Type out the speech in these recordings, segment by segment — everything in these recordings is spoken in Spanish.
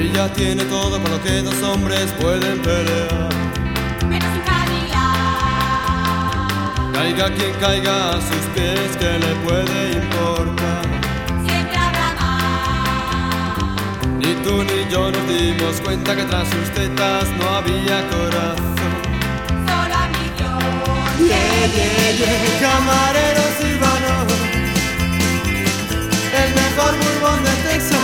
Ella tiene todo con lo que dos hombres pueden pelear. Menos un Cadillac. Caiga quien caiga a sus pies, ¿qué le puede importar? Siempre habrá más. Ni tú ni yo nos dimos cuenta que tras sus tetas no había corazón. Solo ambición. Camarero Silvano, el mejor bourbon de Texas.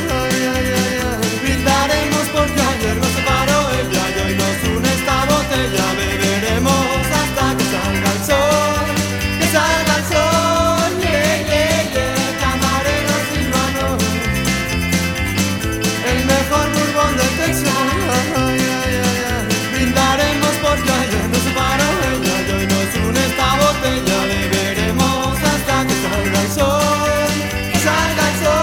Brindaremos porque ayer nos separó el gallo y nos une esta botella. Beberemos hasta que salga el sol, que salga el sol. Camarero Silvano, el mejor bourbon de Texas. Brindaremos porque ayer nos separó el gallo y nos une esta botella. Beberemos hasta que salga el sol, que salga el sol.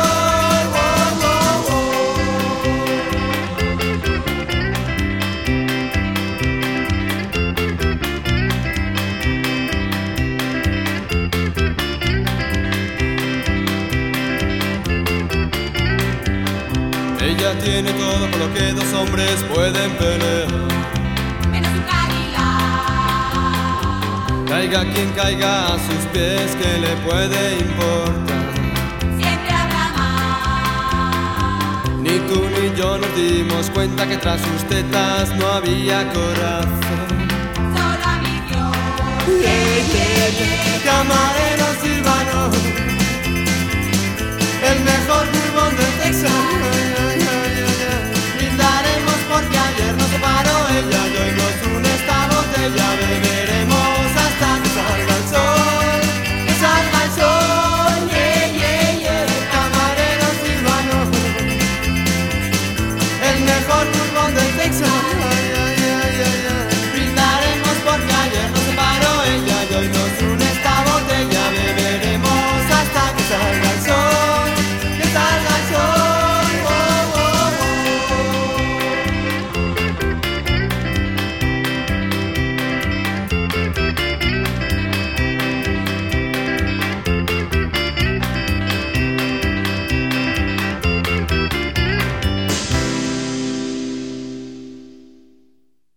Ella tiene todo por lo que dos hombres pueden pelear. Menos un Cadillac. Caiga quien caiga a sus pies, ¿qué le puede importar? Siempre habrá más. Ni tú ni yo nos dimos cuenta que tras sus tetas no había corazón. Solo ambición. Camarero Silvano, el mejor bourbon de Texas.